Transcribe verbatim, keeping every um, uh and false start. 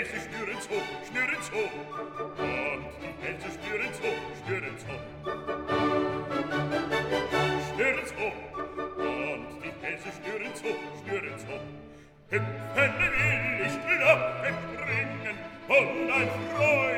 Hälse schnüren zu, schnüren zu. Und die Hälse schnüren zu, schnüren zu. Schnüren zu. Und die Hälse schnüren zu, schnüren zu. Hüpfen will ich, klappen, springen, und ein Freund